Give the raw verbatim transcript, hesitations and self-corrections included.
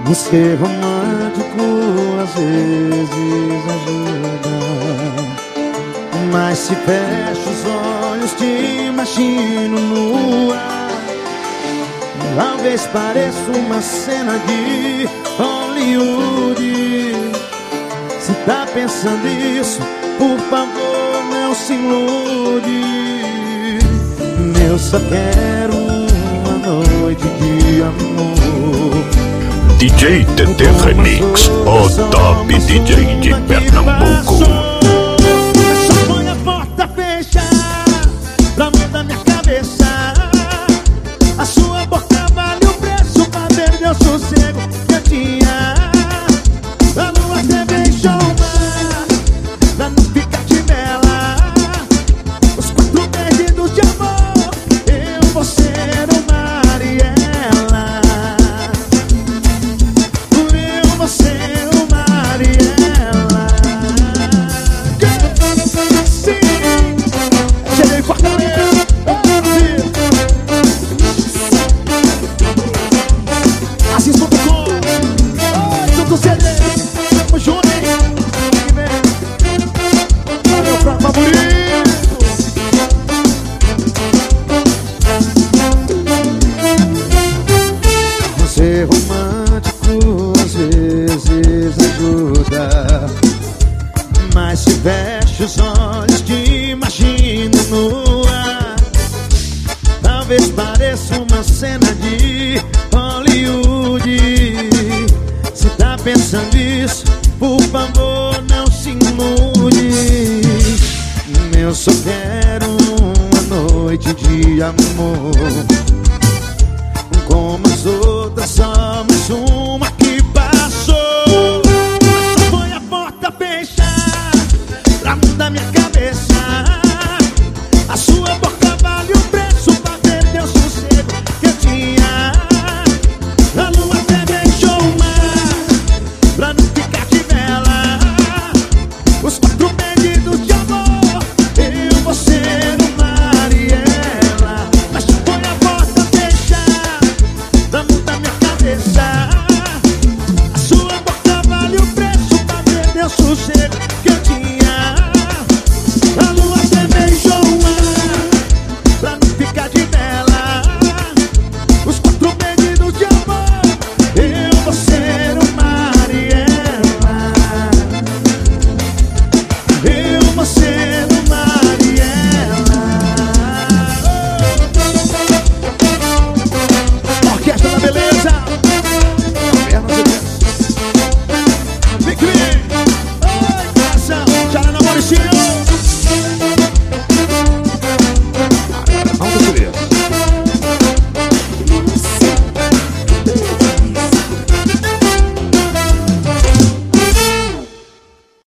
Ser romântico às vezes ajuda, mas se fecho os olhos te imagino no ar. Talvez pareça uma cena de Hollywood. Se tá pensando isso, por favor não se ilude. Eu só quero uma noite de amor. D J T T Remix, o top D J de Pernambuco. Só põe a porta fechar pra mim da minha cabeça. A sua boca vale o preço pra perder o sossego que eu tinha. Pra não atrever o mar, pra não ficar de vela. Os quatro perdidos de amor, eu vou ser o Mariela. Você, o Mariela. Sim, cheguei em Fortaleza. Assis ponto com. Oi, tudo C D. Tamo junto, hein? Meu prato favorito. Você é romântico, às vezes ajuda, mas se fecho os olhos te imagino no ar. Talvez pareça uma cena de Hollywood. Se tá pensando isso, por favor não se ilude. Eu só quero uma noite de amor, como as outras somos um.